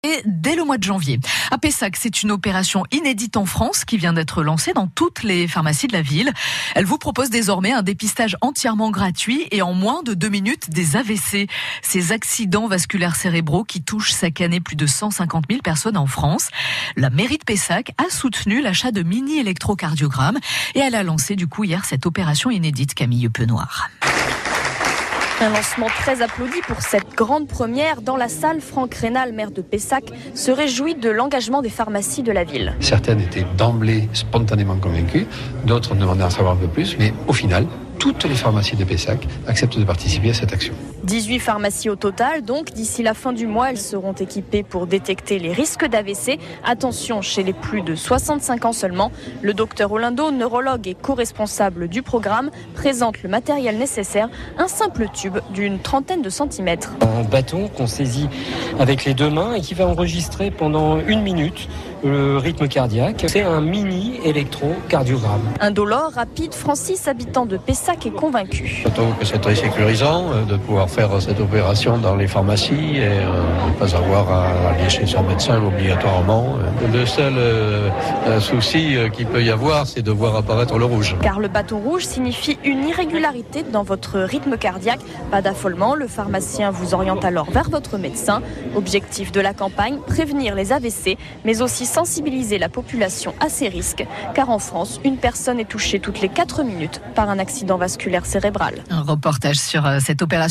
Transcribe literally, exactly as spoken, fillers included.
Et dès le mois de janvier. À Pessac, c'est une opération inédite en France qui vient d'être lancée dans toutes les pharmacies de la ville. Elle vous propose désormais un dépistage entièrement gratuit et en moins de deux minutes des A V C. Ces accidents vasculaires cérébraux qui touchent chaque année plus de cent cinquante mille personnes en France. La mairie de Pessac a soutenu l'achat de mini-électrocardiogrammes et elle a lancé du coup hier cette opération inédite, Camille Penoir. Un lancement très applaudi pour cette grande première. Dans la salle, Franck Rénal, maire de Pessac, se réjouit de l'engagement des pharmacies de la ville. Certaines étaient d'emblée spontanément convaincues, d'autres demandaient à en savoir un peu plus, mais au final, toutes les pharmacies de Pessac acceptent de participer à cette action. dix-huit pharmacies au total, donc d'ici la fin du mois, elles seront équipées pour détecter les risques d'A V C. Attention, chez les plus de soixante-cinq ans seulement, le docteur Olindo, neurologue et co-responsable du programme, présente le matériel nécessaire, un simple tube d'une trentaine de centimètres. Un bâton qu'on saisit avec les deux mains et qui va enregistrer pendant une minute le rythme cardiaque. C'est un mini électrocardiogramme. Indolore, rapide, Francis, habitant de Pessac, est convaincu. Je trouve que c'est très sécurisant de pouvoir faire cette opération dans les pharmacies et euh, ne pas avoir à aller chez son médecin obligatoirement. Le seul euh, souci qu'il peut y avoir, c'est de voir apparaître le rouge. Car le bâton rouge signifie une irrégularité dans votre rythme cardiaque. Pas d'affolement, le pharmacien vous oriente alors vers votre médecin. Objectif de la campagne, prévenir les A V C, mais aussi sensibiliser la population à ces risques. Car en France, une personne est touchée toutes les quatre minutes par un accident vasculaire cérébral. Un reportage sur cette opération.